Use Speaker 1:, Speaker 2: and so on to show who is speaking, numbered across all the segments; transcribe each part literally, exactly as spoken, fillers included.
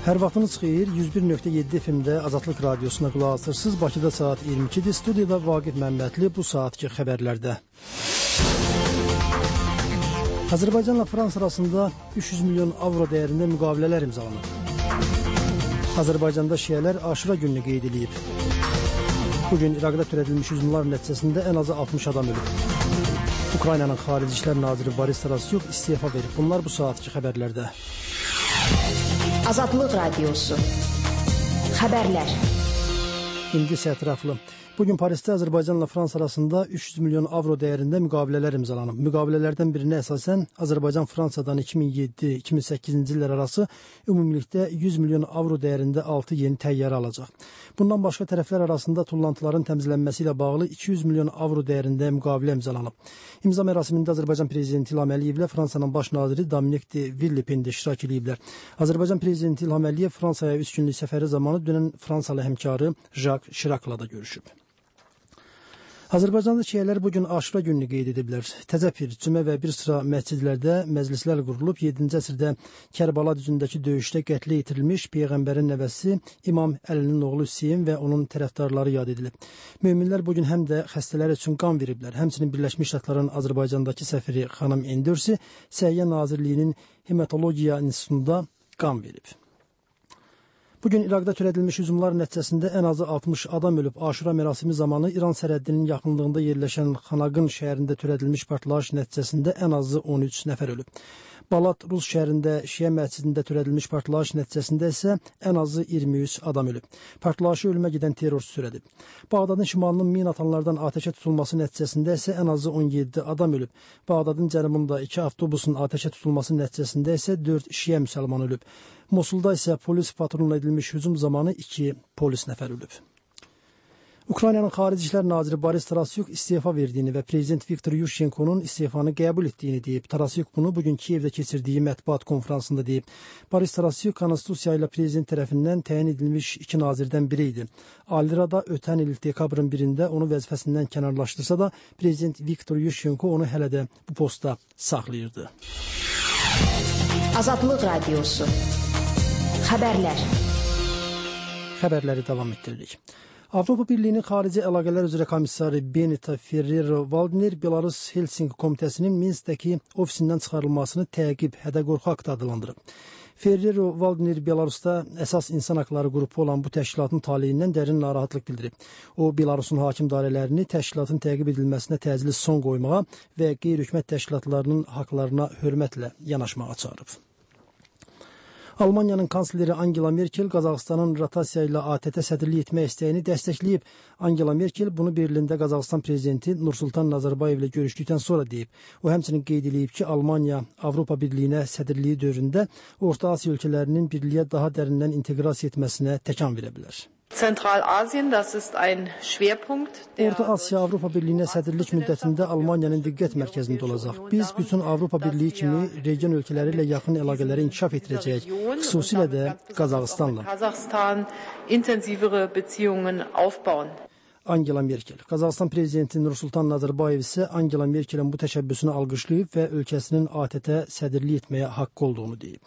Speaker 1: Hər vaxtınız xeyir, yüz bir nöqtə yeddi F M-də Azadlıq Radiosuna qulaq asırsınız. Bakıda saat iyirmi ikidir. Studiyada Vaqif Məmmədli bu saatki xəbərlərdə. Azərbaycanla Fransa arasında üç yüz milyon avro dəyərində müqavilələr imzalanıb. Azərbaycanda şiələr Aşura gününü qeyd edilib. Bugün İraqda törədilmiş hücumlar nəticəsində ən azı altmış adam ölüb. Ukraynanın Xarici İşlər Naziri Boris Tarasyuk istefa verib. Bunlar bu saatki xəbərlərdə.
Speaker 2: Azadlıq Radiosu. Xəbərlər.
Speaker 1: İndi isə ətraflı. Bugün Parisdə Azərbaycanla Fransa arasında üç yüz milyon avro dəyərində müqavilələr imzalanıb. Müqavilələrdən birinə əsasən Azərbaycan Fransadan iki min yeddi iki min səkkizinci illər arası ümumilikdə yüz milyon avro dəyərində altı yeni təyyarə alacaq. Bundan başqa tərəflər arasında tullantıların təmizlənməsi ilə bağlı iki yüz milyon avro dəyərində müqavilə imzalanıb. İmza mərasimində Azərbaycan prezidenti İlham Əliyev ilə Fransanın baş naziri Dominik de Villepin də iştirak ediblər. Azərbaycan prezidenti İlham Əliyev Fransaya üç günlük səfəri zamanı dünən Fransalı həmkarı Jacques Chirac'la da görüşüb. Azərbaycanda şiələr bugün Aşura gününü qeyd ediblər. Təzəpir, Cümə və bir sıra məscidlərdə məclislər qurulub. yeddinci əsrdə Kərbala düzündəki döyüşdə qətlə yetirilmiş Peyğəmbərin nəvəsi İmam Əlinin oğlu Hüseyin və onun tərəfdarları yad edilib. Möminlər bugün həm də xəstələr üçün qan veriblər. Həmçinin Birləşmiş Ştatların Azərbaycandakı səfiri xanım Endörsi Səhiyyə Nazirliyinin Hematologiya İnstitutunda qan verib. Bugün İraqda törədilmiş hücumlar nəticəsində ən azı altmış adam ölüb. Aşura mərasimi zamanı İran sərhəddinin yaxınlığında yerləşən Xanaqın şəhərində törədilmiş partlayış nəticəsində ən azı on üç nəfər ölüb. Balat Rus şəhərində Şiə məscidində törədilmiş partlayış nəticəsində isə ən azı iyirmi üç adam ölüb. Partlayışı ölümə gedən terrorçu törədib. Bağdadın şimalının min atanlardan atəşə tutulması nəticəsində isə ən azı on yeddi adam ölüb. Bağdadın cənubunda iki avtobusun atəşə tutulması nəticəsində isə dörd Şiə müsəlman ölüb. Mosulda isə polis patronla edilmiş hücum zamanı iki polis nəfər ölüb. Ukraynanın Xarici İşlər Naziri Boris Tarasyuk istefa verdiyini və prezident Viktor Yushchenko'nun istefanı qəbul etdiyini deyib. Tarasyuk bunu bugün Kiyevdə keçirdiyi mətbuat konfransında deyib. Boris Tarasyuk Konstitusiya ilə prezident tərəfindən təyin edilmiş iki nazirdən biri idi. Ali Rada ötən il dekabrın birində onu vəzifəsindən kənarlaşdırsa da prezident Viktor Yushchenko onu hələ də bu postda saxlayırdı.
Speaker 2: Azadlıq Radiosu. Xəbərlər.
Speaker 1: Xəbərləri davam etdiririk. Avropa Birliyinin Xarici Əlaqələr üzrə komissarı Benita Ferrero-Waldner Belarus Helsinki Komitəsinin Minskdəki ofisindən çıxarılmasını təqib, hədə-qorxu aktı adlandırıb. Ferrero-Waldner Belarusda əsas insan haqları qrupu olan bu təşkilatın taleyindən dərin narahatlıq bildirib. O, Belarusun hakim dairələrini təşkilatın təqib edilməsinə təcili son qoymağa və qeyri-hökumət təşkilatlarının haqlarına hörmətlə yanaşmağa çağırıb. Almaniyanın kansleri Angela Merkel Qazaxıstanın rotasiya ilə A T T sədrlik etmək istəyini dəstəkləyib. Angela Merkel bunu Berlində Qazaxıstan prezidenti Nursultan Nazarbayev ilə görüşdükdən sonra deyib. O həmçinin qeyd edib ki, Almaniya Avropa Birliyinə sədrliyi dövründə Orta Asiya ölkələrinin birliyə daha dərindən inteqrasiya etməsinə təkan verə bilər.
Speaker 3: Zentralasien, das ist ein Schwerpunkt.
Speaker 1: Orta Asiya Avropa Birliyinə sədrlik müddətində Almaniyanın diqqət mərkəzində olacaq. Biz bütün Avropa Birliyi kimi region ölkələri ilə yaxın əlaqələri inkişaf etdirəcəyik, xüsusilə də Qazaxıstanla.
Speaker 3: Kasachstan intensivere Beziehungen aufbauen.
Speaker 1: Angela Merkel. Qazaxıstan prezidenti Nursultan Nazarbayev isə Angela Merkelin bu təşəbbüsünü alqışlayıb və ölkəsinin A T T sədrlik etməyə haqqı olduğunu deyib.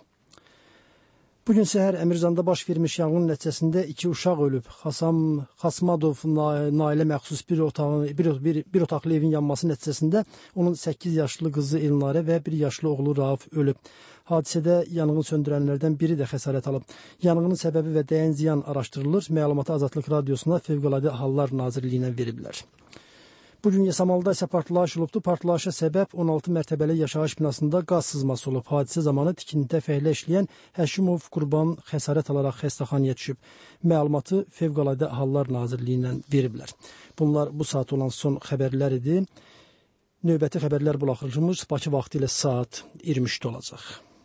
Speaker 1: Bugün səhər Əmirzanda baş vermiş yanğın nəticəsində iki uşaq ölüb. Xasam Xasmadov nailə məxsus bir otağın bir, bir, bir otaqlı evin yanması nəticəsində onun səkkiz yaşlı qızı Elnarə və bir yaşlı oğlu Rauf ölüb. Hadisədə yanğın söndürənlərdən biri də xəsarət alıb. Yanğının səbəbi və dəyən ziyan araşdırılır. Məlumatı Azadlıq Radiosuna Fövqəladə Hallar Nazirliyindən veriblər. Bugün Yasamalda isə partlayış olubdu. Partlayışa səbəb on altı mərtəbəli yaşayış binasında qaz sızması olub. Hadisə zamanı tikintidə fəhlə işləyən Həşimov Qurban xəsarət alaraq xəstəxanaya düşüb. Məlumatı Fövqəladə Hallar Nazirliyindən veriblər. Bunlar bu saat olan son xəbərlər idi. Növbəti xəbərlər buraxılışımız Bakı vaxtı ilə saat iyirmi üçdə olacaq.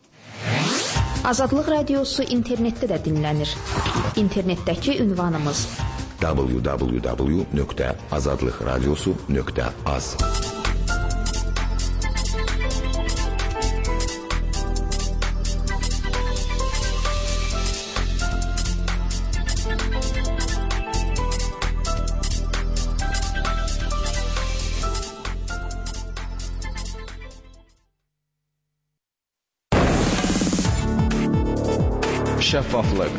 Speaker 2: Azadlıq Radiosu internetdə də dinlənir. İnternetdəki ünvanımız
Speaker 4: w w w nöqtə azadlıq radiosu nöqtə az.
Speaker 5: şəffaflıq.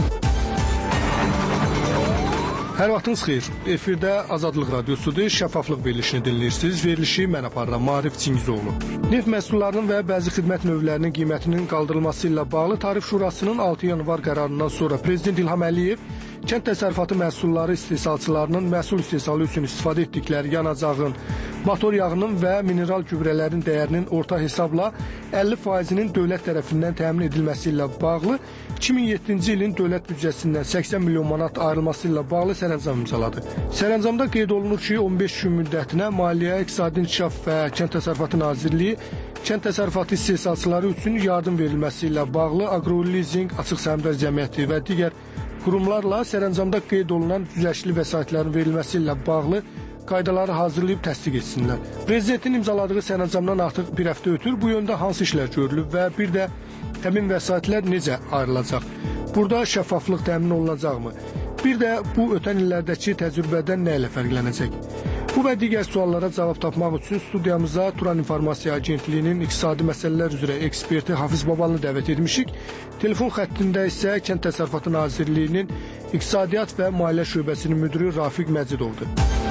Speaker 6: Hər vaxtınız xeyir. Efirdə Azadlıq Radiosudur. Şəffaflıq verilişini dinləyirsiniz. Verilişi mən aparıram, Maarif Çingizoğlu. Neft məhsullarının və bəzi xidmət növlərinin qiymətinin qaldırılması ilə bağlı Tarif Şurasının altı yanvar qərarından sonra Prezident İlham Əliyev kənd təsərrüfatı məhsulları istehsalçılarının məhsul istehsalı üçün istifadə etdikləri yanacağın, motor yağının və mineral gübrələrin dəyərinin orta hesabla əlli faizinin dövlət tərəfindən təmin edilməsi ilə bağlı iki min yeddinci ilin dövlət büdcəsindən səksən milyon manat ayrılması ilə bağlı sərəncam imzaladı. Sərəncamda qeyd olunur ki, on beş gün müddətinə Maliyyə, İqtisadi İnkişaf və Kənd Təsərrüfatı Nazirliyi kənd təsərrüfatı istehsalçıları üçün yardım verilməsi ilə bağlı Aqrolizing, Açıq Səhmdar Cəmiyyəti və digər qurumlarla sərəncamda qeyd olunan güzəştli vəsaitlərin verilməsi ilə bağlı qaydaları hazırlayıb təsdiq etsinlər. Prezidentin imzaladığı sərəncamdan artıq bir həftə ötür. Bu yöndə hansı işlər görülüb və bir də həmin vəsaitlər necə ayrılacaq? Burada şəffaflıq təmin olunacaqmı? Bir də bu ötən illərdəki təcrübədən nə ilə fərqlənəcək? Bu və digər suallara cavab tapmaq üçün studiyamıza Turan İnformasiya Agentliyinin iqtisadi məsələlər üzrə eksperti Hafiz Babalını dəvət etmişik. Telefon xəttində isə Kənd Təsərrüfatı Nazirliyinin İqtisadiyyat və Maliyyə Şöbəsinin müdiri Rafiq Məcidovdur.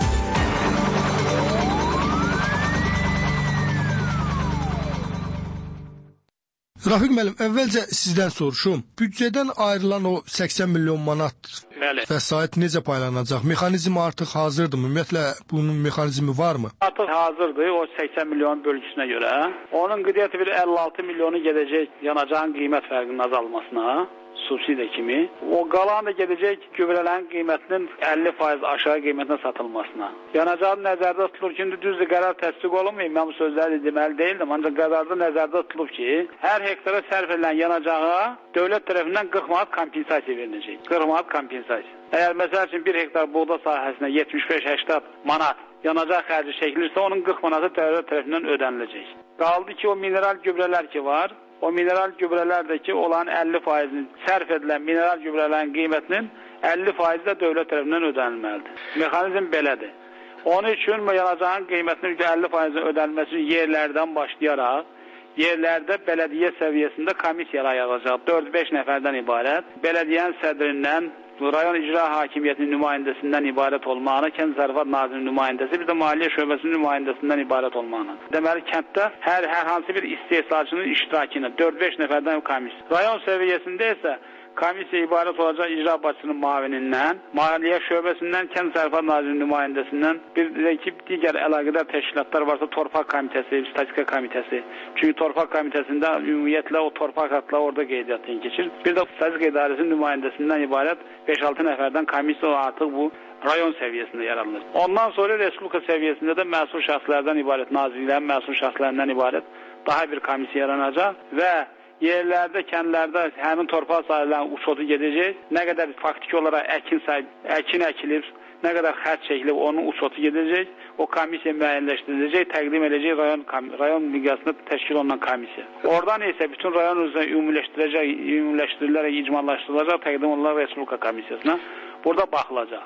Speaker 6: Rafiq müəllim, əvvəlcə sizdən soruşum. Büdcədən ayrılan o səksən milyon manat Bəli. Vəsait necə paylanacaq? Mexanizm artıq hazırdırmı? Ümumiyyətlə bunun mexanizmi varmı?
Speaker 7: Artıq hazırdır o səksən milyon bölgüsünə görə. Onun qeydiyyatı bir əlli altı milyonu gedəcək yanacağın qiymət fərqinin azalmasına. Subsidiya kimi. O qalan da gedəcək gübrələrin qiymətinin əlli faiz aşağı qiymətinə satılmasına. Yanacağın nəzərdə tutulur ki, düzdür qərar təsdiq olunmayıb. Mən bu sözləri deməli deyildim. Ancaq qərarda nəzərdə tutulub ki, hər hektara sərf edilən yanacağa dövlət tərəfindən qırx manat kompensasiya veriləcək. qırx manat kompensasiya. Əgər məsəl üçün bir hektar buğda sahəsinə yetmiş beş səksən manat yanacaq xərci çəkilirsə, onun qırx manatı dövlət tərəfindən ödəniləcək. Qaldı ki, o mineral gübrələr ki var, o mineral gübrələrdəki olan əlli faizini sərf edilən mineral gübrələrin qiymətinin əlli faizi də dövlət tərəfindən ödənilməlidir. Mexanizm belədir. Onun üçün yanacağın qiymətinin əlli faizinin ödənilməsi yerlərdən başlayaraq, yerlərdə bələdiyyə səviyyəsində komissiyalar yaradacaq. dörd beş nəfərdən ibarət. Bələdiyyənin sədrindən, rayon icra hakimiyyətinin nümayəndəsindən ibarət olmağına, Kənd Təsərrüfatı Nazirinin nümayəndəsi, bir də Maliyyə Şöbəsinin nümayəndəsindən ibarət olmağına. Deməli, kənddə hər, hər hansı bir istehsalçının iştirakı ilə dörd beş nəfərdən komissiya. Rayon səviyyəsində isə komissiya ibarət olacaq icra başçısının müavinindən, Maliyyə Şöbəsindən, Kənd Təsərrüfatı Nazirinin nümayəndəsindən, bir də ki, digər əlaqədar təşkilatlar varsa Torpaq Komitəsi, Statistika Komitəsi. Çünki Torpaq Komitəsində ümumiyyətlə o torpaq haqları orada qeydiyyatdan keçir. Bir də Statistika İdarəsinin nümayəndəsindən ibarət beş altı nəfərdən komissiya artıq bu rayon səviyyəsində yaradılır. Ondan sonra Respublika səviyyəsində də məsul şəxslərdən ibarət, nazirlərin məsul şəxslərindən ibarət daha bir komissiya yaranacaq və yerlərdə, kəndlərdə həmin torpaq sahələrinin uçotu gedəcək. Nə qədər faktiki olaraq əkin, əkin əkilir, nə qədər xərc çəkilib, onun uçotu gedəcək. O komissiya müəyyənləşdiriləcək, təqdim edəcək rayon, rayon miqyasında təşkil olunan komissiya. Oradan isə bütün rayon üzrə ümumiləşdiriləcək, ümumiləşdirilərək, icmallaşdırılacaq, təqdim olunan Respublika komissiyasına. Burada baxılacaq.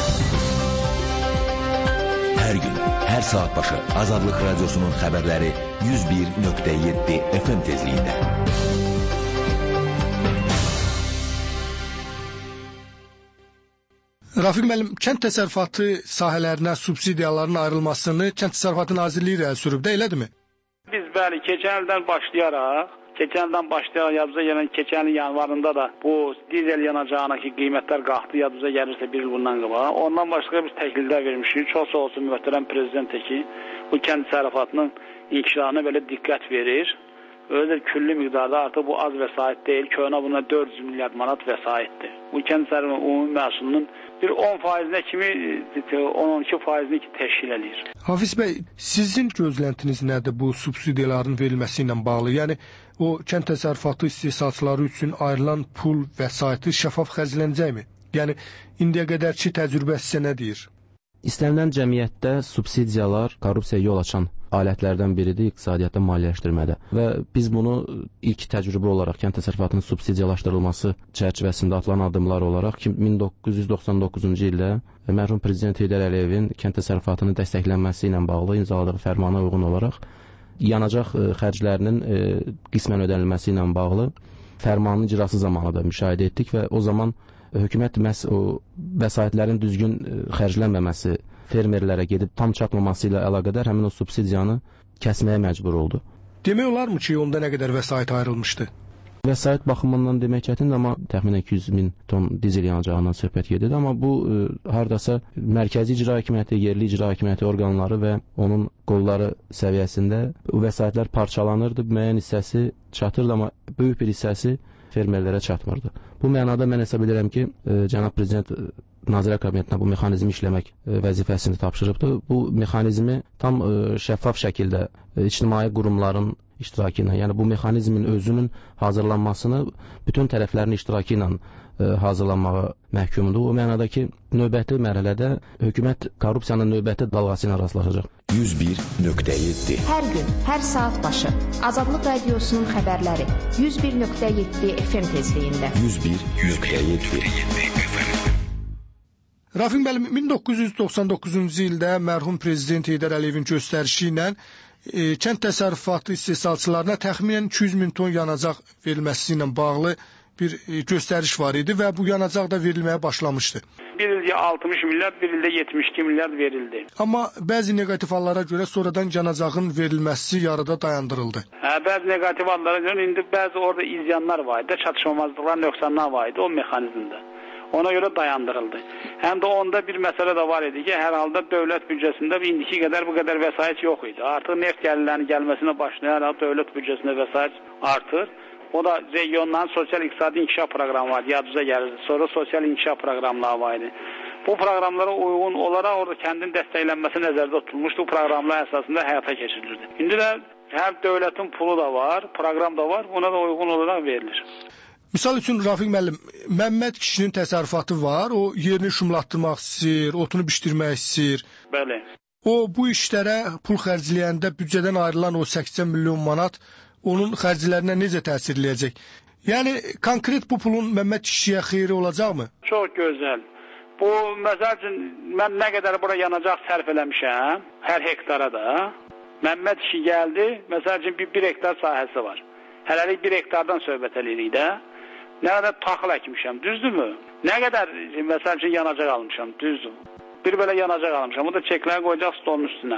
Speaker 4: Hər gün, hər saat başı Azadlıq Radiosunun xəbərləri yüz bir nöqtə yeddi F M tezliyində.
Speaker 6: Rafiq müəllim, kənd təsərrüfatı sahələrinə subsidiyaların ayrılmasını Kənd Təsərrüfatı Nazirliyi irəli sürüb də, elədirmi?
Speaker 7: Biz bəli, keçən ildən başlayaraq, keçən ildən başlayaraq yadımıza gələn keçən il yanvarında da bu dizel yanacağındakı qiymətlər qalxdı, yadımıza gəlirsə bir il bundan qabaq. Ondan başqa biz təkliflər vermişik. Çox sağ olsun mühtərəm prezident ki, bu kənd təsərrüfatının inkişafına belə diqqət verir. Öyle külli miqdarda artıq bu az vəsait deyil. Köhnə buna dörd yüz milyard manat vəsaitdir. Bu kənd təsərrüfatının ümumi məhsulunun bir on faizinə kimi, on on iki faizini təşkil edir.
Speaker 6: Hafiz bəy, sizin gözləntiniz nədir bu subsidiyaların verilməsi ilə bağlı? Yəni o kənd təsərrüfatı istehsalçıları üçün ayrılan pul vəsaiti şəffaf xərclənəcəkmi? Yəni indiyə qədərki təcrübə sizə nə deyir?
Speaker 8: İstənilən cəmiyyətdə subsidiyalar korrupsiyaya yol açan alətlərdən biridir iqtisadiyyatda maliyyələşdirmədə. Və biz bunu ilk təcrübə olaraq kənd təsərrüfatının subsidiyalaşdırılması çərçivəsində atılan addımlar olaraq min doqquz yüz doxsan doqquzuncu ildə mərhum prezident Heydər Əliyevin kənd təsərrüfatının dəstəklənməsi ilə bağlı imzaladığı fərmana uyğun olaraq yanacaq xərclərinin qismən ödənilməsi ilə bağlı fərmanın icrası zamanı da müşahidə etdik və o zaman hökumət məhz o vəsaitlərin düzgün xərclənməməsi, fermerlərə gedib tam çatmaması ilə əlaqədar həmin o subsidiyanı kəsməyə məcbur oldu.
Speaker 6: Demək olarmı ki, onda nə qədər vəsait ayrılmışdı?
Speaker 8: Vəsait baxımından demək çətindir, amma təxminən iki yüz min ton dizel yanacağından söhbət gedir. Amma bu e, hardasa mərkəzi icra hakimiyyəti, yerli icra hakimiyyəti orqanları və onun qolları səviyyəsində bu vəsaitlər parçalanırdı. Müəyyən hissəsi çatırdı, amma böyük bir hissəsi fermerlərə çatmırdı. Bu mənada mən hesab edirəm ki, e, cənab prezident Nazirlər Kabinetinə bu mexanizmi işləmək e, vəzifəsini tapşırıbdır. Bu mexanizmi tam e, şəffaf şəkildə e, ictimai qurumların iştirakı ilə, yəni bu mexanizmin özünün hazırlanmasını bütün tərəflərin iştirakı ilə e, hazırlanmağa məhkumdur. O mənada ki, növbəti mərhələdə hökumət korrupsiyanın növbəti dalğası ilə rastlaşacaq.
Speaker 4: yüz bir nöqtə yeddi
Speaker 2: Hər gün, hər saat başı Azadlıq Radiosunun xəbərləri yüz bir nöqtə yeddi F M tezliyində.
Speaker 4: yüz bir nöqtə yeddi
Speaker 6: Rafiq müəllim, min doqquz yüz doxsan doqquzuncu ildə mərhum prezident Heydər Əliyevin göstərişi ilə e, kənd təsərrüfatı istehsalçılarına təxminən iki yüz min ton yanacaq verilməsi ilə bağlı bir e, göstəriş var idi və bu yanacaq da verilməyə başlamışdı.
Speaker 7: Bir ildə altmış milyard, bir ildə yetmiş iki milyard verildi.
Speaker 6: Amma bəzi negativ hallara görə sonradan yanacağın verilməsi yarıda dayandırıldı.
Speaker 7: Hə, bəzi negativ hallara görə indi bəzi orada izyanlar var idi, çatışmamazlıqlar, nöqsanlar var idi o mexanizmdə. Ona görə dayandırıldı. Həm də onda bir məsələ də var idi ki, hər halda dövlət büdcəsində indiki qədər bu qədər vəsait yox idi. Artıq neft gəlirlərinin gəlməsinə başlayaraq dövlət büdcəsində vəsait artır. O da regionların sosial-iqtisadi inkişaf proqramı var, yadınıza gəlir. Sonra sosial inkişaf proqramları var idi. Bu proqramlara uyğun olaraq orada kəndin dəstəklənməsi nəzərdə tutulmuşdu. Bu proqramlar əsasında həyata keçirilirdi. İndi də həm dövlətin pulu da var, proqram da var, buna da uyğun olaraq verilir.
Speaker 6: Misal üçün, Rafiq müəllim, Məmməd kişinin təsərrüfatı var, o yerini şumlatdırmaq istəyir, otunu bişdirmək istəyir.
Speaker 7: Bəli.
Speaker 6: O, bu işlərə pul xərcləyəndə büdcədən ayrılan o səksən milyon manat onun xərclərinə necə təsir eləyəcək? Yəni, konkret bu pulun Məmməd kişiyə xeyri olacaqmı?
Speaker 7: Çox gözəl. Bu, məsəl üçün, mən nə qədər bura yanacaq sərf eləmişəm, hər hektara da. Məmməd kişi gəldi, məsəl üçün, bir, bir hektar sahəsi var. Hələlik bir hektardan söhbət eləyirik də. Nə qədər taxıl əkmişəm, düzdürmü? Nə qədər, məsəl üçün, yanacaq almışam, düzdür. Bir belə yanacaq almışam, o da çekləri qoyacaq stolun üstünə.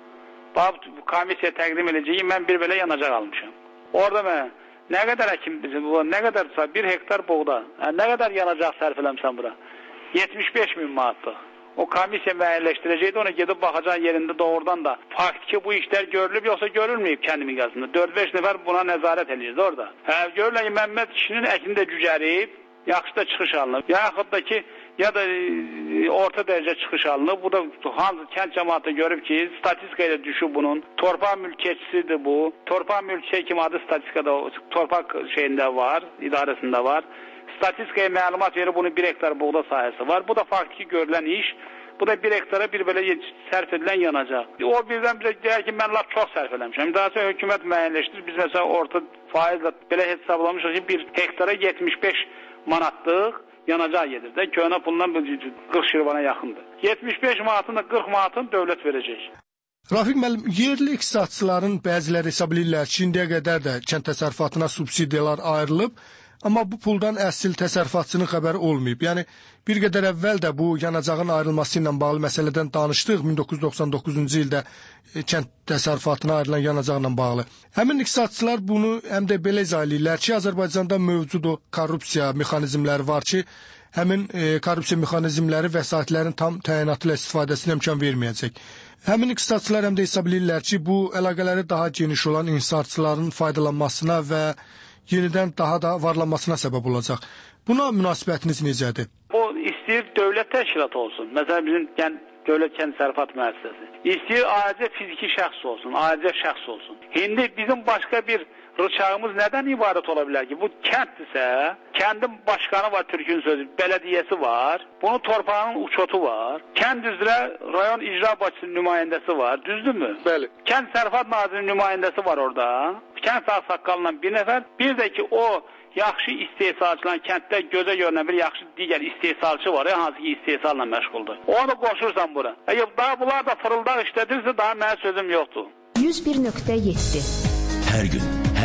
Speaker 7: Bax, komissiya təqdim edəcəyim, mən bir belə yanacaq almışam. Orada mən, nə qədər əkim bizim, nə qədərsə, bir hektar buğda, nə qədər yanacaq sərf eləmişəm bura? yetmiş beş min manatlıq. O komissiya müəyyənləşdirəcəkdi, ona gedib baxacaq yerində doğrudan da faktiki bu işlər görülüb, yoxsa görülməyib kəndi miqyasında. dörd beş nəfər buna nəzarət edir orada. Hə, görürlər ki, Məmməd kişinin əkini də cücərib, yaxşı da çıxış alınıb. Yaxud da ki, ya da e, orta dərəcə çıxış alınıb. Bu da hansı kənd cəmaatı görüb ki, statistika ilə düşüb bunun. Torpaq mülkiyyətçisidir bu. Torpaq mülkiyyət kimi adı statistikada, torpaq şeyində var, idarəsində var. Statistikaya məlumat verir, bunun bir hektar buğda sahəsi var. Bu da faktiki görülən iş. Bu da bir hektara bir belə sərf edilən yanacaq. O birdən bizə deyər ki, mən lap çox sərf eləmişəm. Daha sonra hökumət müəyyənləşdirir. Biz məsələn orta faizlə belə hesablamışıq ki, bir hektara yetmiş beş manatlıq yanacaq gedir də. Köhnə pulundan qırx şirvana yaxındır. yetmiş beş manatın da qırx manatını dövlət verəcək.
Speaker 6: Rafiq müəllim, yerli iqtisadçıların bəziləri hesab edirlər ki, indiyə qədər də kənd təsərrüfatına subsidiyalar ayrılıb. Amma bu puldan əsl təsərrüfatçının xəbəri olmayıb. Yəni, bir qədər əvvəl də bu yanacağın ayrılması ilə bağlı məsələdən danışdıq. min doqquz yüz doxsan doqquzuncu ildə e, kənd təsərrüfatına ayrılan yanacaqla bağlı. Həmin iqtisadçılar bunu həm də belə izah edirlər ki, Azərbaycanda mövcud o korrupsiya mexanizmləri var ki, həmin e, korrupsiya mexanizmləri vəsaitlərin tam təyinatı ilə istifadəsinə imkan verməyəcək. Həmin iqtisadçılar həm də hesab edirlər ki, bu əlaqələri daha geniş olan inhisarçıların faydalanmasına və yenidən daha da varlanmasına səbəb olacaq. Buna münasibətiniz necədir?
Speaker 7: Bu istəyir dövlət təşkilatı olsun. Məsələn, bizim yəni, dövlət kənd təsərrüfat müəssisəsi. İstəyir ayrıca fiziki şəxs olsun, ayrıca şəxs olsun. İndi bizim başqa bir rıçağımız nədən ibarət ola bilər ki? Bu kənddirsə, kəndin başqanı var, Türkün sözü, bələdiyyəsi var, bunun torpağının uçotu var, kənd üzrə rayon icra başçısının nümayəndəsi var, düzdürmü?
Speaker 6: Bəli.
Speaker 7: Kənd Təsərrüfat Nazirinin nümayəndəsi var orada, kənd saqqalından bir nəfər, bir də ki o yaxşı istehsalçılar, kənddə gözə görünən bir yaxşı digər istehsalçı var, ya, hansı ki istehsalla məşğuldur. Onu da qoşursan bura. Əgər daha bunlar da fırıldaq işlədirsə, daha mənim sözüm yoxdur.
Speaker 2: yüz bir nöqtə yeddi
Speaker 4: Hər gün, hər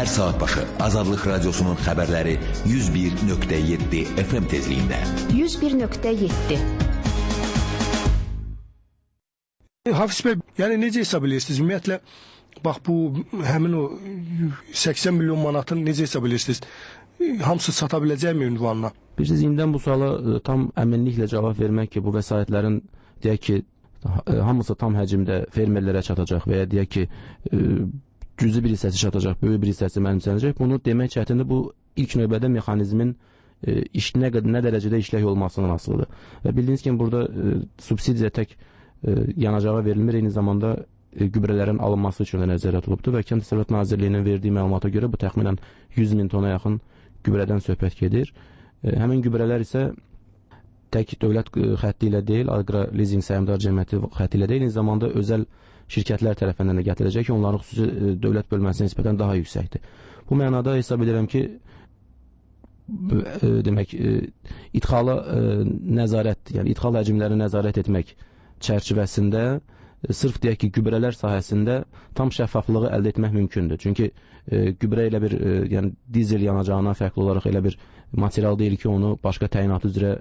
Speaker 4: hər saat başı Azadlıq Radiosunun xəbərləri yüz bir nöqtə yeddi F M tezliyində.
Speaker 2: yüz bir nöqtə yeddi.
Speaker 6: Hafiz bəy, yəni necə hesab edirsiniz? Ümumiyyətlə, bax bu həmin o səksən milyon manatın necə hesab edirsiniz? Hamısı çata biləcəkmi ünvanına?
Speaker 8: Bilirsiniz, indidən bu suala tam əminliklə cavab vermək ki, bu vəsaitlərin deyək ki, hamısı tam həcmdə fermerlərə çatacaq və ya deyək ki, cüzi bir hissəsi çatacaq, böyük bir hissəsi mənimsənəcək. Bunu demək çətindir. Bu ilk növbədə mexanizmin e, iş, nə, nə dərəcədə işlək olmasından asılıdır. Və bildiyiniz kimi burada e, subsidiya tək e, yanacağa verilmir, eyni zamanda e, gübrələrin alınması üçün də nəzərdə tutulubdur və Kənd Təsərrüfatı Nazirliyinin verdiyi məlumata görə bu təxminən yüz min tona yaxın gübrədən söhbət gedir. E, həmin gübrələr isə tək dövlət xətti ilə deyil, Aqra Lizing Səhmdar Cəmiyyəti xətti ilə deyil, eyni zamanda özəl şirkətlər tərəfindən də gətirəcək ki, onların xüsusi dövlət bölməsinə nisbətən daha yüksəkdir. Bu mənada hesab edirəm ki, demək, idxala nəzarət, yəni idxal həcmlərini nəzarət etmək çərçivəsində sırf deyək ki, gübrələr sahəsində tam şəffaflığı əldə etmək mümkündür. Çünki gübrə elə bir, yəni dizel yanacağından fərqli olaraq elə bir material deyil ki, onu başqa təyinat üzrə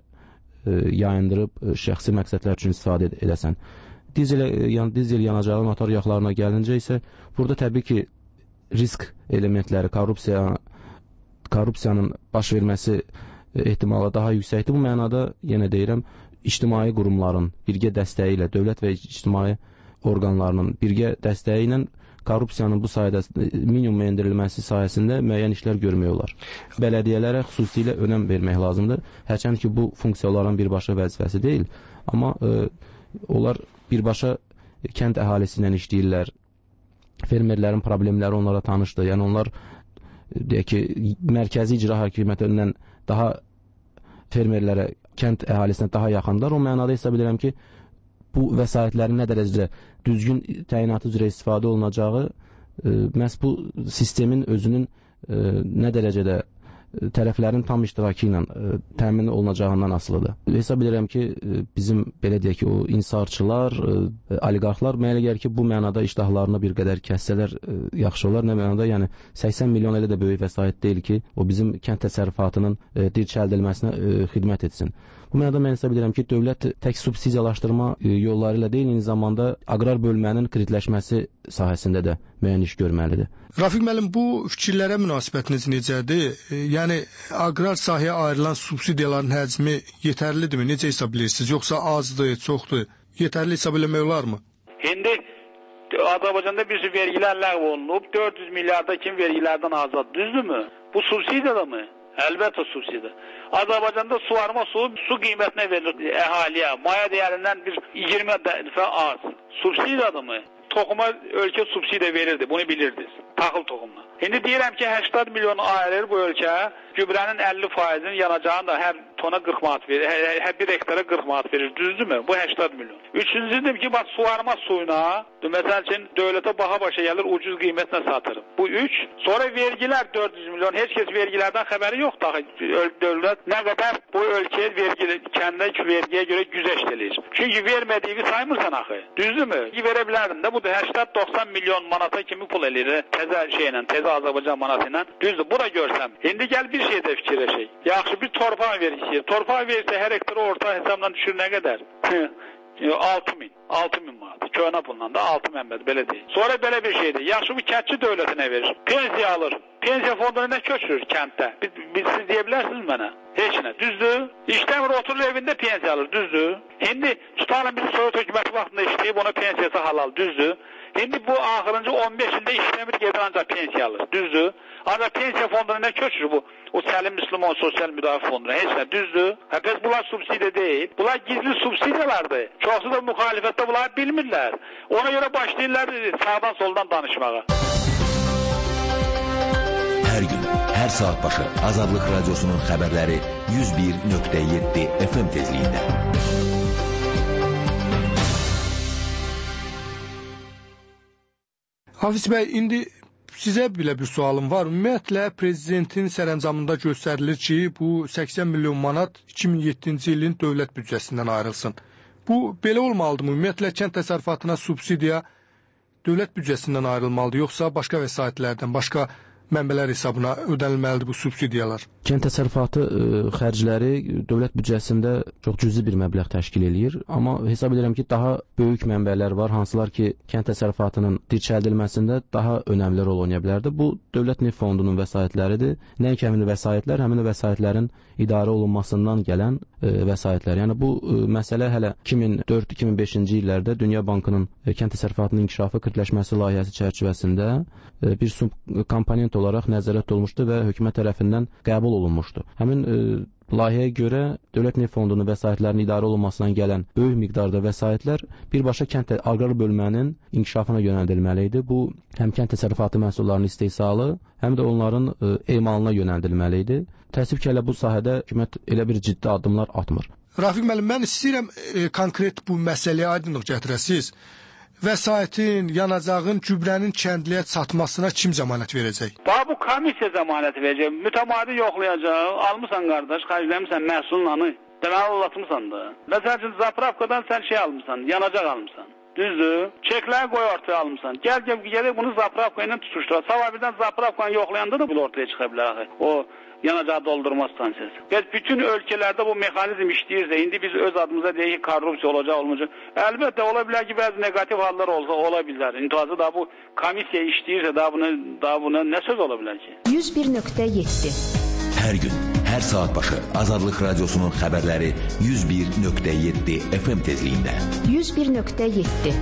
Speaker 8: yayındırıb şəxsi məqsədlər üçün istifadə edəsən. Dizel, yəni dizel yanacağı motor yağlarına gəlincə isə burada təbii ki, risk elementləri, korrupsiya, korrupsiyanın baş verməsi ehtimalı daha yüksəkdir. Bu mənada, yenə deyirəm, ictimai qurumların birgə dəstəyi ilə, dövlət və ictimai orqanlarının birgə dəstəyi ilə korrupsiyanın bu sayədə minimuma endirilməsi sayəsində müəyyən işlər görmək olar. Bələdiyyələrə xüsusilə önəm vermək lazımdır. Hərçənd ki, bu funksiyaların birbaşa vəzifəsi deyil, amma e, onlar birbaşa kənd əhalisi ilə işləyirlər. Fermerlərin problemləri onlara tanışdır. Yəni onlar deyək ki, mərkəzi icra hakimiyyətindən daha fermerlərə, kənd əhalisinə daha yaxındır. O mənada hesab edirəm ki, bu vəsaitlərin nə dərəcədə düzgün təyinatı üzrə istifadə olunacağı e, məhz bu sistemin özünün e, nə dərəcədə tərəflərin tam iştirakı ilə e, təmin olunacağından asılıdır. Hesab edirəm ki, e, bizim belə deyək ki, o insarçılar, e, oliqarxlar mənə elə gəlir ki, bu mənada iştahlarını bir qədər kəssələr e, yaxşı olar. Nə mənada, yəni səksən milyon elə də böyük vəsait deyil ki, o bizim kənd təsərrüfatının e, dirçəldilməsinə e, xidmət etsin. Bu mənada mən hesab edirəm ki, dövlət tək subsidiyalaşdırma e, yolları ilə deyil, eyni zamanda aqrar bölmənin kreditləşməsi sahəsində də müəyyən iş görməlidir.
Speaker 6: Rafiq müəllim, bu fikirlərə münasibətiniz necədir? E, yəni aqrar sahəyə ayrılan subsidiyaların həcmi yetərlidirmi? Necə hesab edirsiniz? Yoxsa azdır, çoxdur? Yetərli hesab eləmək olarmı?
Speaker 7: İndi Azərbaycanda bir sürü vergilər ləğv olunub, dörd yüz milyarda kim vergilərdən azad, düzdürmü? Bu subsidiyadır mı? Əlbəttə subsidiya. Azərbaycanda suvarma su, su qiymətinə verilir əhaliyə. Maya dəyərindən bir iyirmi dəfə az. Subsidiyadır mı? Toxuma ölkə subsidiya verirdi, bunu bilirdiniz. Taxıl toxumuna. İndi deyirəm ki, səksən milyon ayırır bu ölkə, gübrənin əlli faizini yanacağını da hər tona qırx manat verir, hər, hər bir hektara qırx manat verir, düzdürmü? Bu səksən milyon. Üçüncü dedim ki, bax suvarma suyuna, məsəl üçün dövlətə baha başa gəlir, ucuz qiymətlə satır. Bu üç. Sonra vergilər dörd yüz milyon, heç kəs vergilərdən xəbəri yox da, dövlət nə qədər bu ölkəyə vergi, kəndəki vergiyə görə güzəşdilir. Çünki vermədiyini saymırsan axı, düzdürmü? Verə bilərdin də, bu da səksən doxsan milyon manata kimi pul eləyir, təzə şeylə, təzə Azərbaycan manatı ilə. Düzdür, bura görsəm. İndi gəl bir şey də fikirləşək. Yaxşı, bir torpaq verisi. Torpaq verirsə hər hektarı orta hesabla düşür nə qədər? altı min. altı min manat. Köhnə pulla da altı mənbəd, belə deyil. Sonra belə bir şeydir. Yaxşı, bu kəndçi dövlətinə verir. Pensiya alır. Pensiya fonduna nə köçürür kənddə? Biz, biz siz deyə bilərsiniz mənə? Heç nə. Düzdür? İşləmir, oturur evində pensiya alır. Düzdür? İndi tutalım biz Sovet hökuməti vaxtında işləyib ona pensiyası halal. Düzdür? İndi bu axırıncı on beş ildə işləmir, gedir ancaq pensiya alır. Düzdür? Ancaq pensiya fonduna nə köçürür bu? O Səlim Müslüman Sosial Müdafiə Fonduna. Heç nə, düzdür? Hə, bəs bunlar subsidiya deyil. Bunlar gizli subsidiyalardır. Çoxsu da müxalifətdə bunları bilmirlər. Ona görə başlayırlar sağdan soldan danışmağa.
Speaker 4: Hər gün, hər saat başı Azadlıq Radiosunun xəbərləri yüz bir nöqtə yeddi F M tezliyində.
Speaker 6: Hafiz bəy, indi sizə belə bir sualım var. Ümumiyyətlə, prezidentin sərəncamında göstərilir ki, bu səksən milyon manat iki min yeddinci ilin dövlət büdcəsindən ayrılsın. Bu, belə olmalıdır mı? Ümumiyyətlə, kənd təsərrüfatına subsidiya dövlət büdcəsindən ayrılmalıdır, yoxsa başqa vəsaitlərdən, başqa mənbələr hesabına ödənilməlidir bu subsidiyalar?
Speaker 8: Kənd təsərrüfatı ə, xərcləri dövlət büdcəsində çox cüzi bir məbləğ təşkil eləyir, amma hesab edirəm ki, daha böyük mənbələr var, hansılar ki, kənd təsərrüfatının dirçəldilməsində daha önəmli rol oynaya bilərdi. Bu Dövlət Neft Fondunun vəsaitləridir. Nəinki həmin vəsaitlər, həmin vəsaitlərin idarə olunmasından gələn ə, vəsaitlər. Yəni bu ə, məsələ hələ iki min dörd iki min beşinci illərdə Dünya Bankının ə, kənd təsərrüfatının inkişafı kütləşməsi layihəsi çərçivəsində ə, bir subkomponent olaraq nəzərdə olunmuşdu və hökumət tərəfindən qəbul olunmuşdu. Həmin ə, layihəyə görə Dövlət Neft Fondunun vəsaitlərinin idarə olunmasından gələn böyük miqdarda vəsaitlər birbaşa kənd aqrar bölmənin inkişafına yönəldilməli idi. Bu həm kənd təsərrüfatı məhsullarının istehsalı, həm də onların ə, emalına yönəldilməli idi. Təəssüf ki, elə bu sahədə hökumət elə bir ciddi addımlar atmır.
Speaker 6: Rafiq müəllim, mən istəyirəm e, konkret bu məsələyə aydınlıq gətirəsiniz. Vəsaitin, yanacağın, gübrənin kəndliyə çatmasına kim zəmanət verəcək?
Speaker 7: Bax, bu komissiya zəmanət verəcək. Mütəmadi yoxlayacaq. Almısan qardaş, xərcləmirsən məhsullanı. Deməli, anlatmısan da. Məsəl üçün, zapravkadan sən şey almısan, yanacaq almısan. Düzdür? Çekləri qoy ortaya almısan. Gəl, gəl, gəl, bunu zapravka ilə tutuşdur. Sabah zapravkanı yoxlayanda da bu ortaya çıxa bilər. O yanacağı doldurma stansiyası. Biz bütün ölkələrdə bu mexanizm işləyirsə, indi biz öz adımıza deyək ki, korrupsiya olacaq, olmayacaq. Əlbəttə, ola bilər ki, bəzi negativ hallar olsa, ola bilər. İntihazı da bu komissiya işləyirsə, daha buna, daha buna nə söz ola bilər ki?
Speaker 2: yüz bir nöqtə yeddi
Speaker 4: Hər gün, hər saat başı Azadlıq Radiosunun xəbərləri yüz bir nöqtə yeddi F M tezliyində.
Speaker 2: yüz bir nöqtə yeddi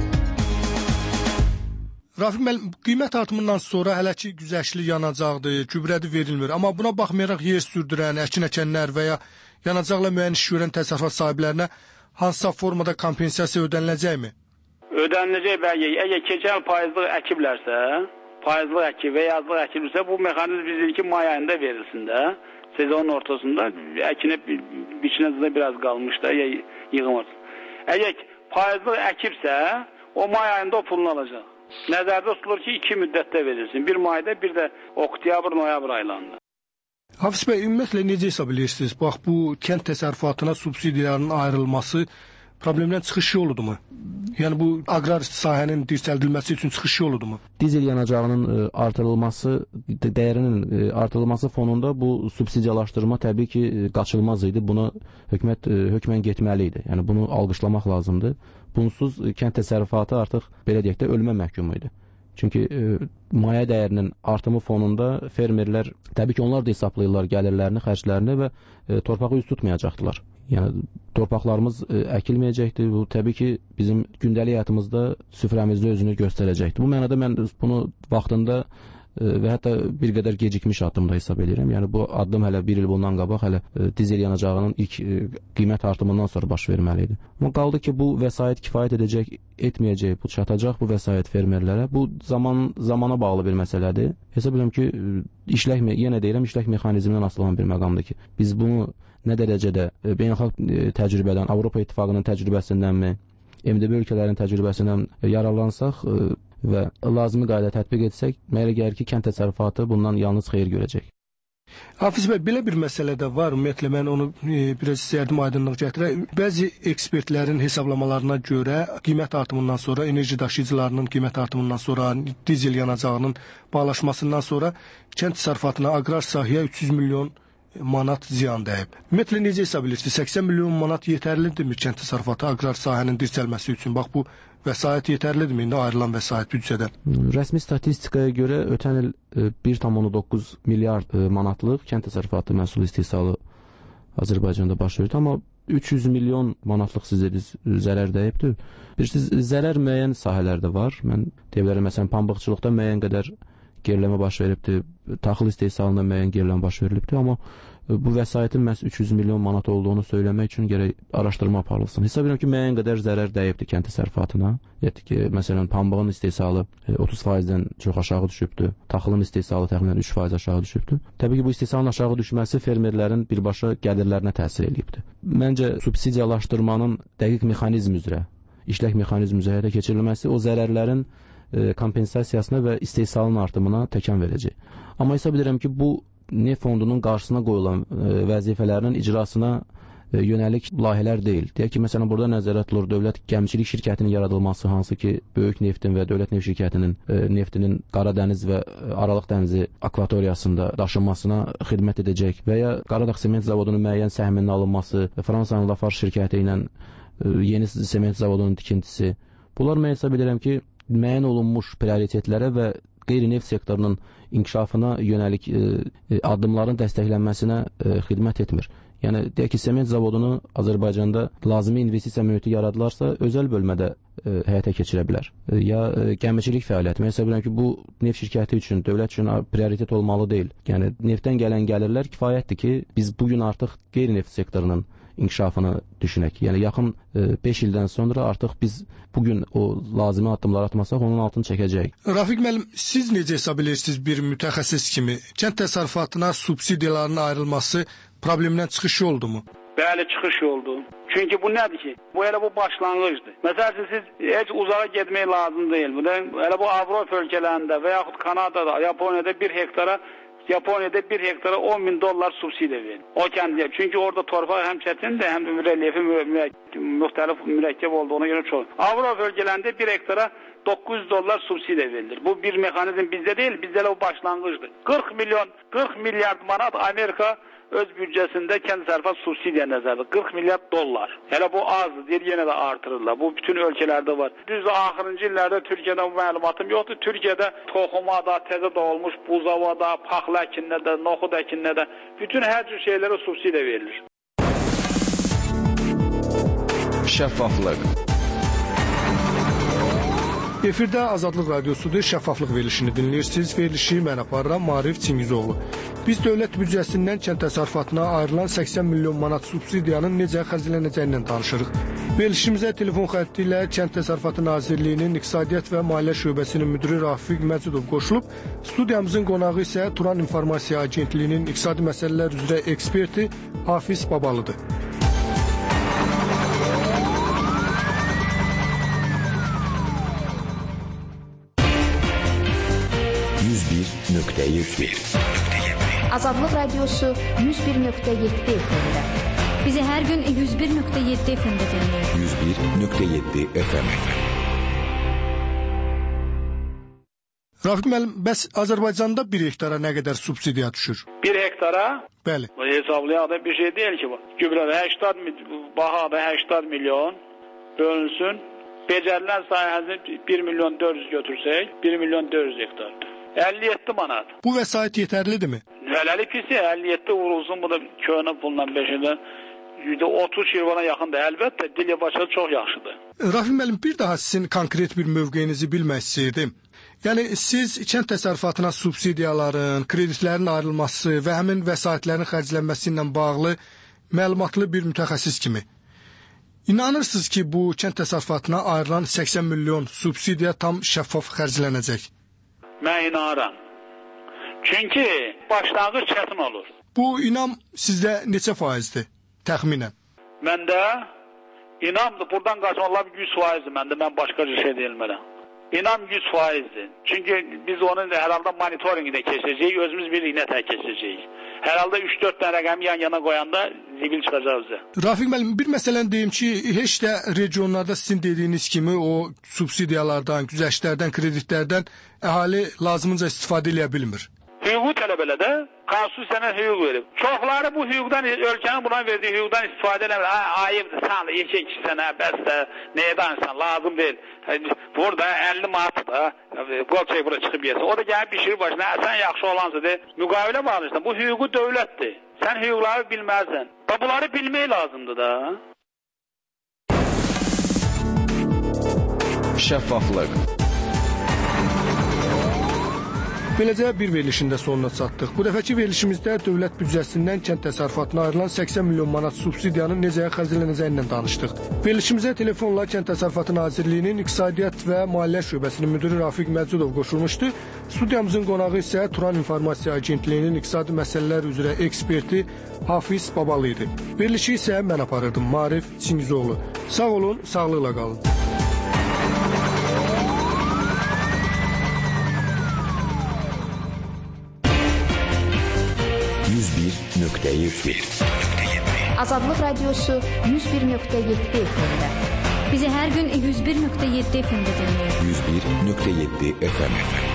Speaker 6: Rafiq müəllim, qiymət artımından sonra hələ ki güzəştli yanacaqdır, gübrədir verilmir. Amma buna baxmayaraq yer sürdürən, əkin əkənlər və ya yanacaqla müəyyən iş görən təsərrüfat sahiblərinə hansısa formada kompensasiya ödəniləcəkmi?
Speaker 7: Ödəniləcək bəli. Əgər keçən faizli əkiblərsə, faizli əkib və yazlıq əkilirsə, bu mexanizm bizdir ki, may ayında verilsin də. Sezonun ortasında əkinə biçinəcədə biraz qalmış da, yığım olsun. Əgər faizli əkibsə, o may ayında o pulunu alacaq. Nəzərdə tutulur ki, iki müddətdə verilsin. Bir mayda, bir də oktyabr, noyabr aylarında.
Speaker 6: Hafiz bəy, ümumiyyətlə necə hesab edirsiniz? Bax, bu kənd təsərrüfatına subsidiyaların ayrılması problemdən çıxış yoludur mu? Yəni bu aqrar sahənin dirçəldilməsi üçün çıxış yoludur mu?
Speaker 8: Dizel yanacağının artırılması, dəyərinin artırılması fonunda bu subsidiyalaşdırma təbii ki, qaçılmaz idi. Buna hökumət hökmən getməli idi. Yəni bunu alqışlamaq lazımdır. Bunsuz kənd təsərrüfatı artıq belə deyək də ölmə məhkumu idi. Çünki e, maya dəyərinin artımı fonunda fermerlər, təbii ki, onlar da hesablayırlar gəlirlərini, xərclərini və e, torpağı üz tutmayacaqdılar. Yəni torpaqlarımız e, əkilməyəcəkdi. Bu təbii ki, bizim gündəlik həyatımızda, süfrəmizdə özünü göstərəcəkdi. Bu mənada mən bunu vaxtında e, və hətta bir qədər gecikmiş addımda hesab edirəm. Yəni bu addım hələ bir il bundan qabaq hələ e, dizel yanacağının ilk e, qiymət artımından sonra baş verməli idi. Amma qaldı ki, bu vəsait kifayət edəcək, etməyəcək, bu çatacaq bu vəsait fermerlərə. Bu zaman zamana bağlı bir məsələdir. Hesab edirəm ki, işlək yenə deyirəm, işlək mexanizmindən asılı olan bir məqamdır ki, biz bunu nə dərəcədə beynəlxalq təcrübədən, Avropa İttifaqının təcrübəsindənmi, M D B ölkələrin təcrübəsindən yararlansaq və lazımi qayda tətbiq etsək, mənə gəlir ki, kənd təsərrüfatı bundan yalnız xeyir görəcək.
Speaker 6: Hafiz bəy, belə bir məsələ də var. Ümumiyyətlə, mən onu e, biraz istəyərdim aydınlıq gətirək. Bəzi ekspertlərin hesablamalarına görə qiymət artımından sonra, enerji daşıyıcılarının qiymət artımından sonra, dizel yanacağının bağlaşmasından sonra kənd təsərrüfatına, aqrar sahəyə üç yüz milyon manat ziyan dəyib. Ümumiyyətlə, necə hesab edirsiniz? səksən milyon manat yetərlidirmi kənd təsərrüfatı aqrar sahənin dirçəlməsi üçün? Bax, bu vəsait yetərlidirmi indi ayrılan vəsait büdcədən?
Speaker 8: Rəsmi statistikaya görə ötən il bir tam on doqquz milyard manatlıq kənd təsərrüfatı məhsul istehsalı Azərbaycanda baş verdi, amma üç yüz milyon manatlıq sizə biz zərər dəyibdir. Bilirsiniz, zərər müəyyən sahələrdə var. Mən deyə bilərəm, məsələn, pambıqçılıqda müəyyən qədər geriləmə baş veribdir, taxıl istehsalında müəyyən geriləmə baş verilibdir, amma bu vəsaitin məhz üç yüz milyon manat olduğunu söyləmək üçün gərək araşdırma aparılsın. Hesab edirəm ki, müəyyən qədər zərər dəyibdir kənd təsərrüfatına. Yəni ki, məsələn, pambığın istehsalı otuz faizdən çox aşağı düşübdür, taxılın istehsalı təxminən üç faiz aşağı düşübdür. Təbii ki, bu istehsalın aşağı düşməsi fermerlərin birbaşa gəlirlərinə təsir edibdir. Məncə, subsidiyalaşdırmanın dəqiq mexanizm üzrə, işlək mexanizm üzrə həyata keçirilməsi o zərərlərin kompensasiyasına və istehsalın artımına təkan verəcək. Amma hesab edirəm ki, bu Neft Fondunun qarşısına qoyulan vəzifələrinin icrasına yönəlik layihələr deyil. Deyək ki, məsələn, burada nəzərdə tutulur dövlət gəmiçilik şirkətinin yaradılması, hansı ki, böyük neftin və dövlət neft şirkətinin e, neftinin Qara Dəniz və Aralıq dənizi akvatoriyasında daşınmasına xidmət edəcək və ya Qaradağ sement zavodunun müəyyən səhminin alınması, Fransanın Lafarge şirkəti ilə e, yeni sement zavodunun tikintisi. Bunlar mən hesab edirəm ki, müəyyən olunmuş prioritetlərə və qeyri-neft sektorunun inkişafına yönəlik e, addımların dəstəklənməsinə e, xidmət etmir. Yəni, deyək ki, sement zavodunu Azərbaycanda lazımi investisiya mühiti yaradılarsa, özəl bölmədə e, həyata keçirə bilər. E, ya e, gəmiçilik fəaliyyəti. Mən hesab edirəm ki, bu neft şirkəti üçün, dövlət üçün prioritet olmalı deyil. Yəni, neftdən gələn gəlirlər kifayətdir ki, biz bugün artıq qeyri-neft sektorunun inkişafını düşünək. Yəni, yaxın beş ildən sonra artıq biz bugün o lazımi addımlar atmasaq, onun altını çəkəcəyik.
Speaker 6: Rafiq müəllim, siz necə hesab edirsiniz bir mütəxəssis kimi? Kənd təsərrüfatına subsidiyaların ayrılması problemdən çıxış oldumu?
Speaker 7: Bəli, çıxış oldu. Çünki bu nədir ki? Bu elə bu başlanğıcdır. Məsələn, siz heç uzağa getmək lazım deyil. Bu da elə bu Avropa ölkələrində və yaxud Kanadada, Yaponiyada bir hektara Yaponiyada bir hektara on bin dollar subsidiya verir. O kəndliyə. Çünki orada torpaq həm çətindir, həm də relyefi müxtəlif mürəkkəb olduğuna görə çox. Avropa bölgələrində bir hektara doqquz yüz dollar subsidiya verilir. Bu bir mexanizm bizdə deyil, bizdə elə o başlanğıcdır. qırx milyon, qırx milyard manat Amerika öz büdcəsində kənd təsərrüfat subsidiya nəzərdə. qırx milyard dollar. Hələ bu azdır, deyir, yenə də artırırlar. Bu bütün ölkələrdə var. Düz axırıncı illərdə Türkiyədə bu məlumatım yoxdur. Türkiyədə toxumada, təzə doğulmuş buzavada, paxla əkinində də, noxud əkinində də bütün hər cür şeylərə subsidiya verilir.
Speaker 4: Şəffaflıq.
Speaker 6: Efirdə Azadlıq Radiosudur, şəffaflıq verilişini dinləyirsiniz. Verilişi mən aparıram, Maarif Çingizoğlu. Biz dövlət büdcəsindən kənd təsərrüfatına ayrılan səksən milyon manat subsidiyanın necə xərclənəcəyindən danışırıq. Verilişimizə telefon xətti ilə Kənd Təsərrüfatı Nazirliyinin İqtisadiyyat və Maliyyə Şöbəsinin müdiri Rafiq Məcidov qoşulub. Studiyamızın qonağı isə Turan İnformasiya Agentliyinin İqtisadi Məsələlər üzrə eksperti Hafiz Babalıdır.
Speaker 4: yüz bir nöqtə yeddi
Speaker 2: Azadlıq Radiosu yüz bir nöqtə yeddi F M-də.
Speaker 5: Bizi hər gün yüz bir nöqtə yeddi F M-də dinləyin.
Speaker 4: yüz bir nöqtə yeddi F M.
Speaker 6: Rafiq müəllim, bəs Azərbaycanda bir hektara nə qədər subsidiya düşür?
Speaker 7: Bir hektara?
Speaker 6: Bəli.
Speaker 7: Bu hesablayaq da bir şey deyil ki bu. Gübrədə səksən, bahada səksən milyon bölünsün. Becərilən sahəsini bir milyon dörd yüz götürsək, bir milyon dörd yüz hektardır. əlli yeddi manat.
Speaker 6: Bu vəsait yetərlidirmi?
Speaker 7: Hələli pisi, əlli yeddi vurulsun, bu da köhnə pulla beşində yüzdə otuz şirvana yaxındır. Əlbəttə, dil başa çox yaxşıdır.
Speaker 6: Rafiq müəllim, bir daha sizin konkret bir mövqeyinizi bilmək istəyirdim. Yəni, siz kənd təsərrüfatına subsidiyaların, kreditlərin ayrılması və həmin vəsaitlərin xərclənməsi ilə bağlı məlumatlı bir mütəxəssis kimi İnanırsınız ki, bu kənd təsərrüfatına ayrılan səksən milyon subsidiya tam şəffaf xərclənəcək?
Speaker 7: Mən inanıram. Çünki başlanğıc çətin olur.
Speaker 6: Bu inam sizdə neçə faizdir, təxminən?
Speaker 7: Məndə inamdır, buradan qaçmalar yüz faizdir məndə, mən başqa bir şey deyilmərəm. İnam yüz faizdir. Çünki biz onu hər halda monitorinqdə keçəcəyik, özümüz birlikdə tək keçəcəyik. Hər halda üç dörd dənə rəqəmi yan-yana qoyanda zibil çıxacaq bizə.
Speaker 6: Rafiq müəllim, bir məsələn deyim ki, heç də regionlarda sizin dediyiniz kimi o subsidiyalardan, güzəştlərdən, kreditlərdən əhali lazımınca istifadə edə bilmir.
Speaker 7: Hüquqi tələbələrdə konstitusiyadan hüquq verib. Çoxları bu hüquqdan, ölkənin buna verdiyi hüquqdan istifadə eləmir. Ayıbdır, sən də iki iki sənə, bəs də nəyə danışsan, lazım deyil. Burada əlli manat da, qol çək bura çıxıb yesin. O da gəlib pişirir başına, sən yaxşı olansa de, müqavilə bağlayırsan. Bu hüququ dövlətdir. Sən hüquqları bilməzsən. Bunları bilmək lazımdır da.
Speaker 4: Şəffaflıq.
Speaker 6: Beləcə bir verilişin də sonuna çatdıq. Bu dəfəki verilişimizdə dövlət büdcəsindən kənd təsərrüfatına ayrılan səksən milyon manat subsidiyanın necə xərclənəcəyindən danışdıq. Verilişimizə telefonla Kənd Təsərrüfatı Nazirliyinin İqtisadiyyat və Maliyyə Şöbəsinin müdiri Rafiq Məcidov qoşulmuşdu. Studiyamızın qonağı isə Turan İnformasiya Agentliyinin İqtisadi Məsələlər üzrə eksperti Hafiz Babalı idi. Verilişi isə mən aparırdım, Maarif Çingizoğlu. Sağ olun, sağlıqla qalın.
Speaker 4: yüz bir nöqtə yeddi
Speaker 2: Azadlıq Radiosu yüz bir nöqtə yeddi F M-də.
Speaker 5: Bizi hər gün yüz bir nöqtə yeddi F M-də dinləyin.
Speaker 4: yüz bir nöqtə yeddi F M.